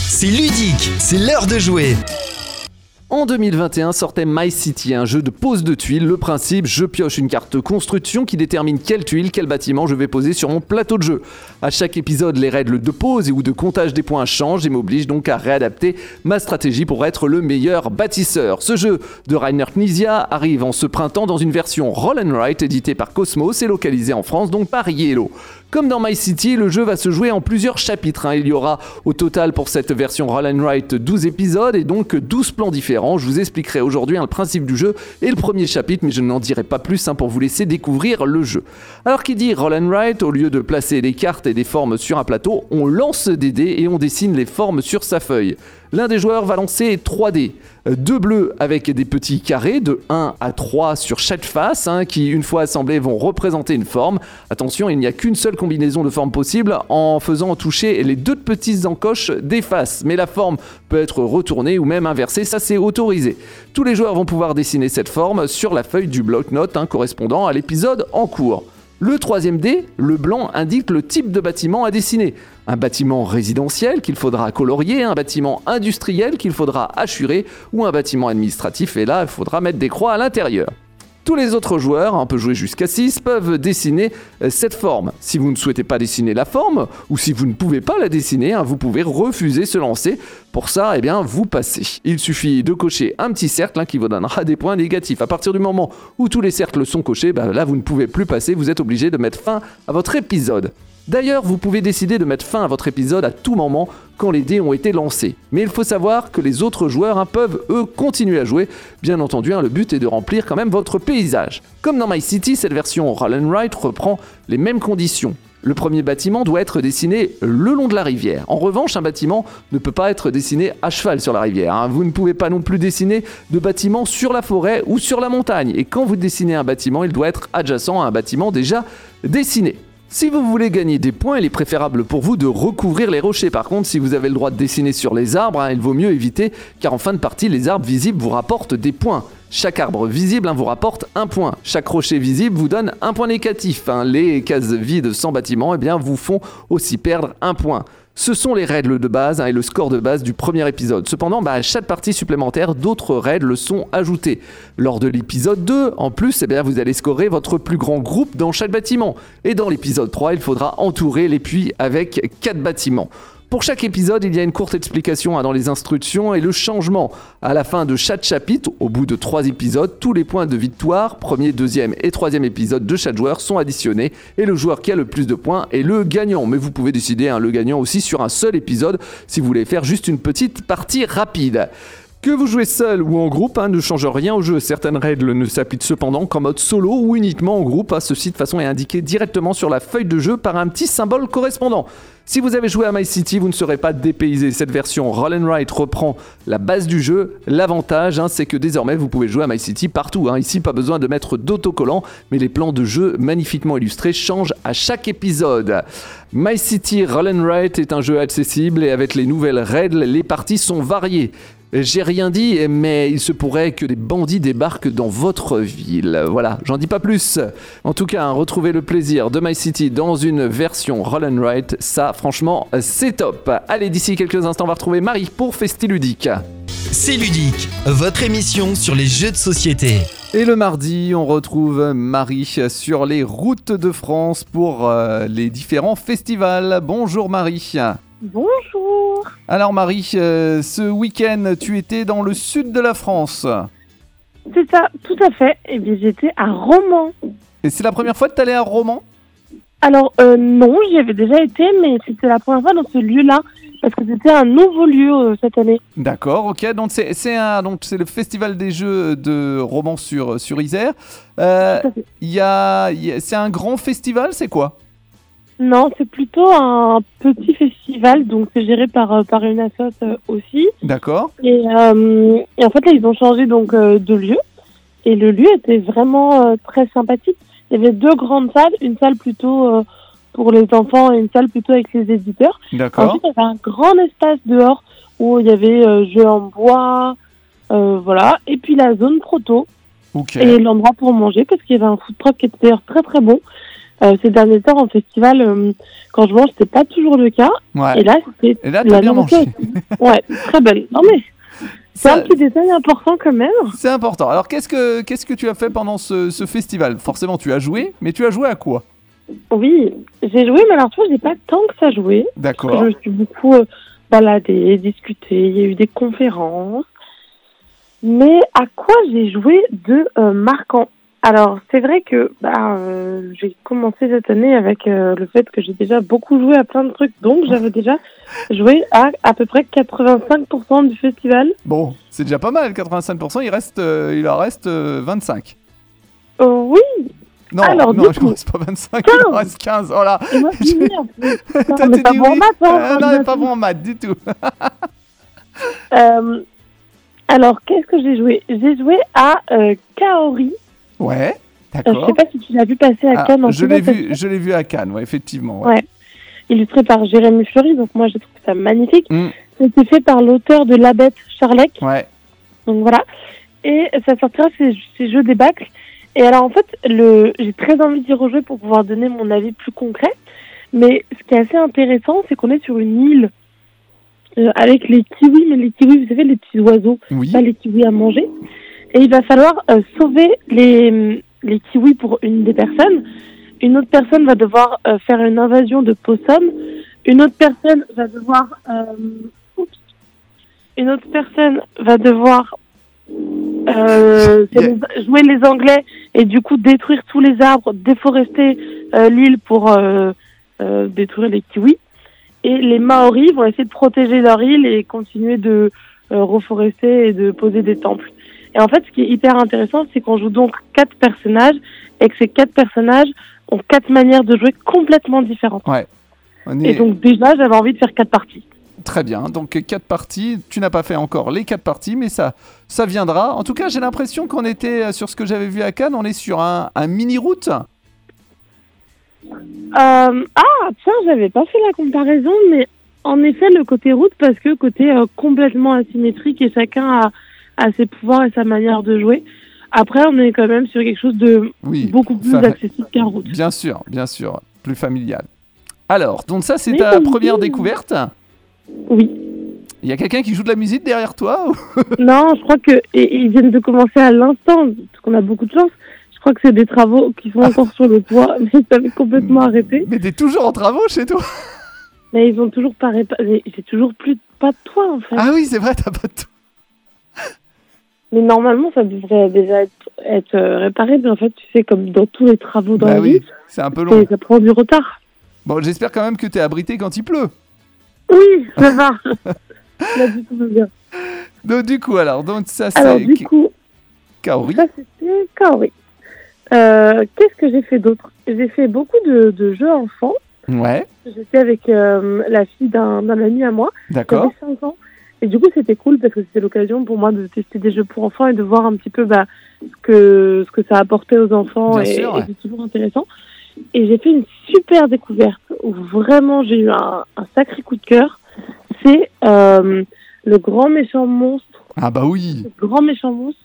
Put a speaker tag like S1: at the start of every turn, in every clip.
S1: c'est ludique, c'est l'heure de jouer.
S2: En 2021 sortait My City, un jeu de pose de tuiles. Le principe, je pioche une carte construction qui détermine quelle tuile, quel bâtiment je vais poser sur mon plateau de jeu. À chaque épisode, les règles de pose et ou de comptage des points changent et m'obligent donc à réadapter ma stratégie pour être le meilleur bâtisseur. Ce jeu de Rainer Knizia arrive en ce printemps dans une version Roll & Write éditée par Cosmos et localisée en France donc par Yellow. Comme dans My City, le jeu va se jouer en plusieurs chapitres. Il y aura au total pour cette version Roll & Write 12 épisodes et donc 12 plans différents. Je vous expliquerai aujourd'hui le principe du jeu et le premier chapitre, mais je n'en dirai pas plus pour vous laisser découvrir le jeu. Alors qui dit Roll & Write, au lieu de placer des cartes et des formes sur un plateau, on lance des dés et on dessine les formes sur sa feuille. L'un des joueurs va lancer 3 dés. 2 bleus avec des petits carrés de 1 à 3 sur chaque face qui, une fois assemblés, vont représenter une forme. Attention, il n'y a qu'une seule combinaison de formes possible en faisant toucher les 2 petites encoches des faces. Mais la forme peut être retournée ou même inversée, ça c'est autorisé. Tous les joueurs vont pouvoir dessiner cette forme sur la feuille du bloc-notes correspondant à l'épisode en cours. Le 3e dé, le blanc, indique le type de bâtiment à dessiner. Un bâtiment résidentiel qu'il faudra colorier, un bâtiment industriel qu'il faudra hachurer ou un bâtiment administratif et là il faudra mettre des croix à l'intérieur. Tous les autres joueurs, on peut jouer jusqu'à 6, peuvent dessiner cette forme. Si vous ne souhaitez pas dessiner la forme, ou si vous ne pouvez pas la dessiner, vous pouvez refuser ce lancer. Pour ça, vous passez. Il suffit de cocher un petit cercle qui vous donnera des points négatifs. À partir du moment où tous les cercles sont cochés, là vous ne pouvez plus passer, vous êtes obligé de mettre fin à votre épisode. D'ailleurs, vous pouvez décider de mettre fin à votre épisode à tout moment quand les dés ont été lancés. Mais il faut savoir que les autres joueurs peuvent, eux, continuer à jouer. Bien entendu, le but est de remplir quand même votre paysage. Comme dans My City, cette version Roll & Write reprend les mêmes conditions. Le premier bâtiment doit être dessiné le long de la rivière. En revanche, un bâtiment ne peut pas être dessiné à cheval sur la rivière. Vous ne pouvez pas non plus dessiner de bâtiment sur la forêt ou sur la montagne. Et quand vous dessinez un bâtiment, il doit être adjacent à un bâtiment déjà dessiné. Si vous voulez gagner des points, il est préférable pour vous de recouvrir les rochers. Par contre, si vous avez le droit de dessiner sur les arbres, il vaut mieux éviter, car en fin de partie, les arbres visibles vous rapportent des points. Chaque arbre visible vous rapporte 1 point. Chaque rocher visible vous donne 1 point négatif. Les cases vides sans bâtiment vous font aussi perdre 1 point. Ce sont les règles de base et le score de base du premier épisode. Cependant, à chaque partie supplémentaire, d'autres règles sont ajoutées. Lors de l'épisode 2, en plus, vous allez scorer votre plus grand groupe dans chaque bâtiment. Et dans l'épisode 3, il faudra entourer les puits avec 4 bâtiments. Pour chaque épisode, il y a une courte explication dans les instructions et le changement. À la fin de chaque chapitre, au bout de 3 épisodes, tous les points de victoire, premier, deuxième et troisième épisode de chaque joueur sont additionnés et le joueur qui a le plus de points est le gagnant. Mais vous pouvez décider le gagnant aussi sur un seul épisode si vous voulez faire juste une petite partie rapide. Que vous jouez seul ou en groupe ne change rien au jeu. Certaines règles ne s'appliquent cependant qu'en mode solo ou uniquement en groupe. Ceci de façon est indiqué directement sur la feuille de jeu par un petit symbole correspondant. Si vous avez joué à My City, vous ne serez pas dépaysé. Cette version Roll & Write reprend la base du jeu. L'avantage, c'est que désormais, vous pouvez jouer à My City partout. Ici, pas besoin de mettre d'autocollant, mais les plans de jeu magnifiquement illustrés changent à chaque épisode. My City Roll & Write est un jeu accessible et avec les nouvelles règles, les parties sont variées. J'ai rien dit, mais il se pourrait que des bandits débarquent dans votre ville. Voilà, j'en dis pas plus. En tout cas, retrouvez le plaisir de My City dans une version Roll & Write. Ça, franchement, c'est top. Allez, d'ici quelques instants, on va retrouver Marie pour Festiludique.
S1: C'est ludique, votre émission sur les jeux de société.
S2: Et le mardi, on retrouve Marie sur les routes de France pour les différents festivals. Bonjour Marie.
S3: Bonjour.
S2: Alors Marie, ce week-end, tu étais dans le sud de la France.
S3: C'est ça, tout à fait. Et bien, j'étais à Romans.
S2: Et c'est la première fois que tu allais à Romans ?
S3: Alors, non, j'y avais déjà été, mais c'était la première fois dans ce lieu-là, parce que c'était un nouveau lieu cette année. D'accord, ok. Donc, c'est le Festival des Jeux de Romans sur Isère. C'est un grand festival, c'est quoi ? Non, c'est plutôt un petit festival, donc c'est géré par une assoce aussi. D'accord. Et en fait, là, ils ont changé donc de lieu. Et le lieu était vraiment très sympathique. Il y avait 2 grandes salles, une salle plutôt pour les enfants et une salle plutôt avec les éditeurs. D'accord. Ensuite, il y avait un grand espace dehors où il y avait jeux en bois, voilà. Et puis la zone proto. Okay. Et l'endroit pour manger, parce qu'il y avait un food truck qui était d'ailleurs très très bon. ces derniers temps en festival, quand je mange, c'est pas toujours le cas.
S2: Ouais.
S3: Et là,
S2: t'as bien mangé.
S3: Ouais, très belle. Non mais c'est un petit détail important quand même.
S2: C'est important. Alors qu'est-ce que tu as fait pendant ce festival ? Forcément, tu as joué, mais tu as joué à quoi ?
S3: Oui, j'ai joué, mais alors tu vois, j'ai pas tant que ça joué.
S2: D'accord.
S3: Je me suis beaucoup baladée, discutée, il y a eu des conférences. Mais à quoi j'ai joué de marquant ? Alors, c'est vrai que j'ai commencé cette année avec le fait que j'ai déjà beaucoup joué à plein de trucs. Donc, j'avais déjà joué à peu près 85% du festival.
S2: Bon, c'est déjà pas mal, 85%, il en reste 25.
S3: Oui.
S2: Non,
S3: alors,
S2: non, je ne reste pas 25, 15. Il en reste 15. Oh là.
S3: Et moi, je dis en plus.
S2: Toi,
S3: mais pas
S2: dit
S3: bon
S2: oui.
S3: en maths, hein,
S2: Non, elle est pas bon en maths du tout.
S3: Alors, qu'est-ce que j'ai joué ? J'ai joué à Kaori.
S2: Ouais, d'accord.
S3: Je sais pas si tu l'as vu passer à Cannes.
S2: Je l'ai vu à Cannes, ouais, effectivement.
S3: Ouais. Illustré par Jérémy Fleury, donc moi je trouve ça magnifique. C'était fait par l'auteur de La Bête, Charlec.
S2: Ouais.
S3: Donc voilà. Et ça sortira ces jeux débâcle. Et alors en fait, j'ai très envie d'y rejouer pour pouvoir donner mon avis plus concret. Mais ce qui est assez intéressant, c'est qu'on est sur une île avec les kiwis, mais les kiwis, vous savez, les petits oiseaux, pas les kiwis à manger. Et il va falloir sauver les kiwis pour une des personnes. Une autre personne va devoir faire une invasion de possums. Une autre personne va devoir jouer les Anglais et du coup détruire tous les arbres, déforester l'île pour détruire les kiwis. Et les Maoris vont essayer de protéger leur île et continuer de reforester et de poser des temples. Et en fait, ce qui est hyper intéressant, c'est qu'on joue donc 4 personnages et que ces 4 personnages ont 4 manières de jouer complètement différentes.
S2: Ouais.
S3: Et donc déjà, j'avais envie de faire 4 parties.
S2: Très bien, donc 4 parties, tu n'as pas fait encore les 4 parties, mais ça viendra. En tout cas, j'ai l'impression qu'on était sur ce que j'avais vu à Cannes, on est sur un mini-route.
S3: Tiens, j'avais pas fait la comparaison, mais en effet, le côté route, parce que côté complètement asymétrique et chacun a ses pouvoirs et sa manière de jouer. Après, on est quand même sur quelque chose de beaucoup plus accessible qu'un route.
S2: Bien sûr, plus familial. Alors, donc ça, c'est ta première découverte ?
S3: Oui.
S2: Il y a quelqu'un qui joue de la musique derrière toi ou...
S3: Non, je crois qu'ils viennent de commencer à l'instant, parce qu'on a beaucoup de chance. Je crois que c'est des travaux qui sont encore sur le toit, mais ça avait complètement arrêté.
S2: Mais t'es toujours en travaux chez toi ?
S3: Mais ils ont toujours pas réparé. J'ai toujours pas de toit, en fait.
S2: Ah oui, c'est vrai, t'as pas de toit.
S3: Mais normalement, ça devrait déjà être réparé. Mais en fait, tu sais, comme dans tous les travaux dans la vie,
S2: c'est un peu long.
S3: Ça prend du retard.
S2: Bon, j'espère quand même que t'es abrité quand il pleut.
S3: Oui, ça va. Là, du coup, bien.
S2: Donc, du coup, donc ça, c'est...
S3: Alors, du coup...
S2: Kaori.
S3: Ça, c'était Kaori. Qu'est-ce que j'ai fait d'autre ? J'ai fait beaucoup de jeux enfants.
S2: Ouais.
S3: J'étais avec la fille d'un ami à moi.
S2: D'accord.
S3: Qui avait 5 ans. Et du coup, c'était cool parce que c'était l'occasion pour moi de tester des jeux pour enfants et de voir un petit peu ce que ça apportait aux enfants. Et c'est toujours intéressant. Et j'ai fait une super découverte où vraiment j'ai eu un sacré coup de cœur. C'est le grand méchant monstre.
S2: Ah bah oui.
S3: Le grand méchant monstre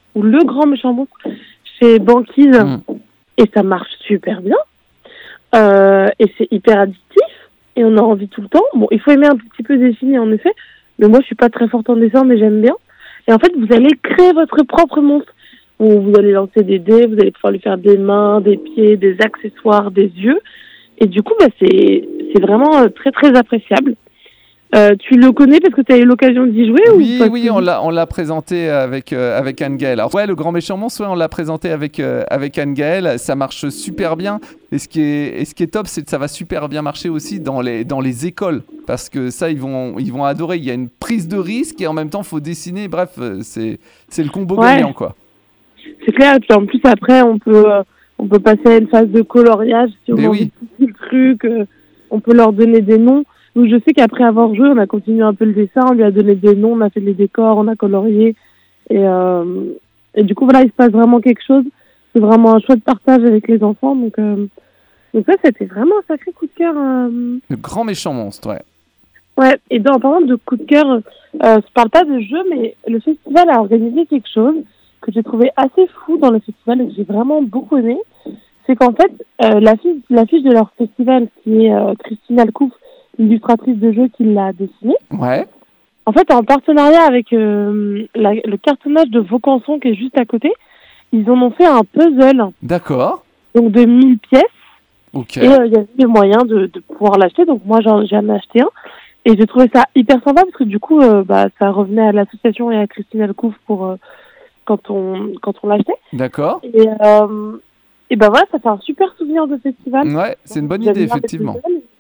S3: chez Banquise. Et ça marche super bien. Et c'est hyper addictif. Et on a envie tout le temps. Bon, il faut aimer un petit peu dessiner en effet. Mais moi, je suis pas très forte en dessin, mais j'aime bien. Et en fait, vous allez créer votre propre monstre. Où vous allez lancer des dés, vous allez pouvoir lui faire des mains, des pieds, des accessoires, des yeux. Et du coup, c'est vraiment très, très appréciable. Tu le connais parce que tu as eu l'occasion d'y jouer
S2: Oui, on l'a présenté avec Anne-Gaëlle. Alors, on l'a présenté avec Anne-Gaëlle. Ça marche super bien. Et ce qui est top, c'est que ça va super bien marcher aussi dans les écoles. Parce que ça, ils vont adorer. Il y a une prise de risque et en même temps, il faut dessiner. Bref, c'est le combo gagnant, quoi.
S3: C'est clair. Et puis en plus, après, on peut passer à une phase de coloriage. Si on a envie de le truc, on peut leur donner des noms. Donc je sais qu'après avoir joué, on a continué un peu le dessin, on lui a donné des noms, on a fait les décors, on a colorié. Et du coup, voilà, il se passe vraiment quelque chose. C'est vraiment un chouette partage avec les enfants. Donc ça, c'était vraiment un sacré coup de cœur.
S2: Le grand méchant monstre, ouais.
S3: Ouais, et en parlant de coup de cœur, je parle pas de jeu, mais le festival a organisé quelque chose que j'ai trouvé assez fou dans le festival et que j'ai vraiment beaucoup aimé. c'est qu'en fait, l'affiche de leur festival, qui est Christine Alcouf, illustratrice de jeux qui l'a dessinée.
S2: Ouais.
S3: En fait, en partenariat avec le cartonnage de Vaucanson qui est juste à côté, ils en ont fait un puzzle.
S2: D'accord.
S3: Donc de 1000 pièces.
S2: Ok.
S3: Et il y a des moyens de pouvoir l'acheter. Donc moi, j'en ai acheté un. Et j'ai trouvé ça hyper sympa parce que du coup, ça revenait à l'association et à Christine Alcouf pour quand on l'achetait.
S2: D'accord.
S3: Et ben voilà, ça fait un super souvenir de festival.
S2: Ouais, c'est une bonne idée, effectivement.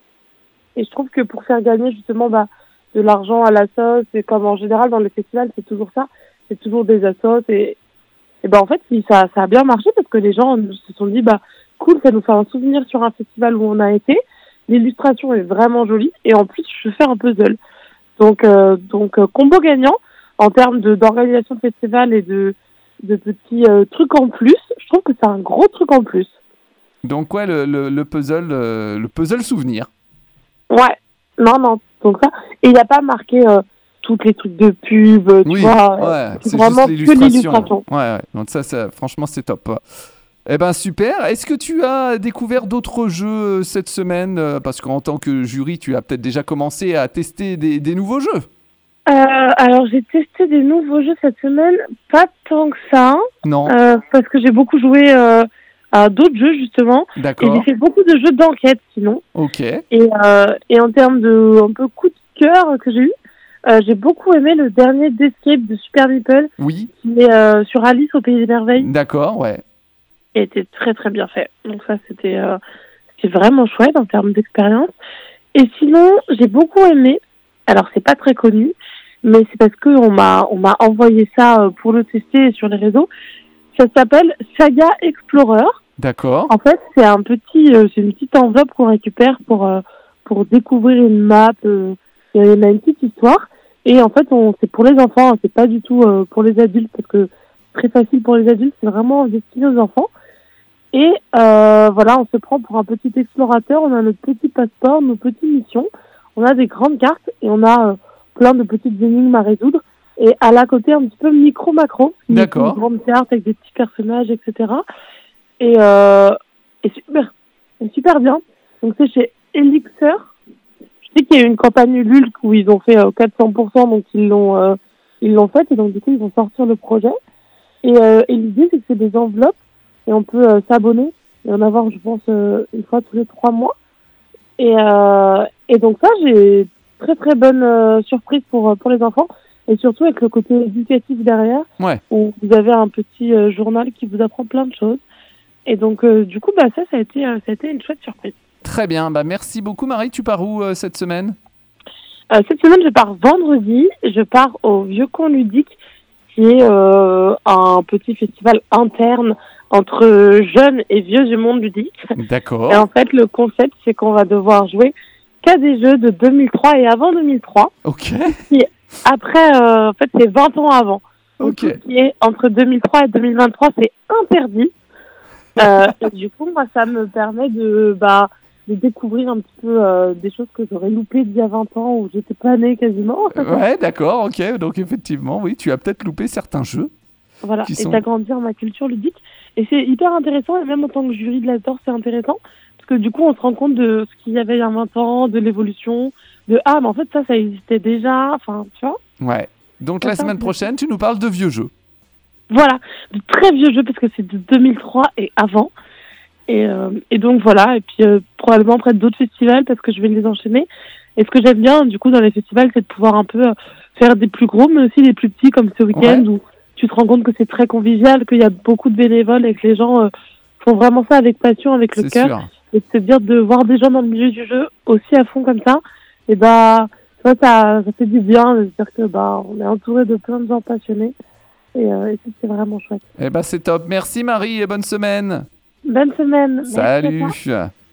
S3: Et je trouve que pour faire gagner justement de l'argent à l'asso, c'est comme en général dans les festivals, c'est toujours ça. C'est toujours des assos. Et ben en fait, ça a bien marché parce que les gens se sont dit, cool, ça nous fait un souvenir sur un festival où on a été. L'illustration est vraiment jolie et en plus je fais un puzzle. Donc combo gagnant en termes d'organisation de festival et de petits trucs en plus. Je trouve que c'est un gros truc en plus.
S2: Donc ouais, le puzzle souvenir.
S3: Ouais, non, donc ça. Et il n'y a pas marqué tous les trucs de pub, tu vois.
S2: Ouais, c'est
S3: vraiment
S2: juste
S3: que l'illustration.
S2: Ouais, donc ça, franchement, c'est top. Eh ben super. Est-ce que tu as découvert d'autres jeux cette semaine ? Parce qu'en tant que jury, tu as peut-être déjà commencé à tester des nouveaux jeux.
S3: Alors j'ai testé des nouveaux jeux cette semaine, pas tant que ça.
S2: Non.
S3: Parce que j'ai beaucoup joué à d'autres jeux justement.
S2: D'accord.
S3: Et j'ai fait beaucoup de jeux d'enquête sinon.
S2: Ok.
S3: Et en termes de un peu coup de cœur que j'ai eu, j'ai beaucoup aimé le dernier d'Escape de Super Meeple.
S2: Oui.
S3: Qui est sur Alice au Pays des Merveilles.
S2: D'accord, ouais.
S3: Et était très très bien fait. Donc ça c'était vraiment chouette en termes d'expérience. Et sinon j'ai beaucoup aimé. Alors c'est pas très connu, mais c'est parce que on m'a envoyé ça pour le tester sur les réseaux. Ça s'appelle Saga Explorer.
S2: D'accord.
S3: En fait c'est c'est une petite enveloppe qu'on récupère pour découvrir une map. Il y a une petite histoire. Et en fait c'est pour les enfants, hein, c'est pas du tout pour les adultes parce que c'est très facile pour les adultes, c'est vraiment destiné aux enfants. Et voilà, on se prend pour un petit explorateur, on a notre petit passeport, nos petites missions, on a des grandes cartes et on a plein de petites énigmes à résoudre. Et à la côté, un petit peu micro-macro, une grande carte avec des petits personnages, etc. Et super bien. Donc c'est chez Elixir. Je sais qu'il y a eu une campagne Ulule où ils ont fait 400%, donc ils l'ont fait et donc du coup ils vont sortir le projet. Et l'idée c'est que c'est des enveloppes et on peut s'abonner et en avoir, je pense, une fois tous les 3 mois. Et donc ça, j'ai très très bonne surprise pour les enfants et surtout avec le côté éducatif derrière, où vous avez un petit journal qui vous apprend plein de choses. Et donc du coup, ça a été une chouette surprise.
S2: Très bien, merci beaucoup Marie. Tu pars où cette semaine ?
S3: Cette semaine, je pars vendredi. Je pars au Vieux Con Ludique, qui est un petit festival interne entre jeunes et vieux du monde ludique.
S2: D'accord.
S3: Et en fait, le concept, c'est qu'on va devoir jouer qu'à des jeux de 2003 et avant 2003.
S2: Ok.
S3: Et après, en fait, c'est 20 ans avant.
S2: Ok.
S3: Tout ce qui est entre 2003 et 2023, c'est interdit. Et du coup, moi, ça me permet de découvrir un petit peu des choses que j'aurais loupées d'il y a 20 ans où j'étais pas née quasiment.
S2: Ouais, d'accord, ok. Donc effectivement, oui, tu as peut-être loupé certains jeux.
S3: Voilà, et d'agrandir ma culture ludique. Et c'est hyper intéressant, et même en tant que jury de l'Asdor, c'est intéressant, parce que du coup, on se rend compte de ce qu'il y avait il y a 20 ans, de l'évolution, mais en fait, ça existait déjà, enfin, tu vois.
S2: Ouais, donc la semaine prochaine, tu nous parles de vieux jeux.
S3: Voilà, de très vieux jeux, parce que c'est de 2003 et avant. Et donc voilà, et puis probablement après d'autres festivals, parce que je vais les enchaîner. Et ce que j'aime bien, du coup, dans les festivals, c'est de pouvoir un peu faire des plus gros, mais aussi des plus petits, comme ce week-end, où tu te rends compte que c'est très convivial, qu'il y a beaucoup de bénévoles et que les gens font vraiment ça avec passion, avec le cœur. Et de se dire de voir des gens dans le milieu du jeu aussi à fond comme ça, et ça fait du bien de se dire que on est entouré de plein de gens passionnés. Et ça, c'est vraiment chouette.
S2: C'est top. Merci Marie et bonne semaine.
S3: Bonne semaine.
S2: Salut.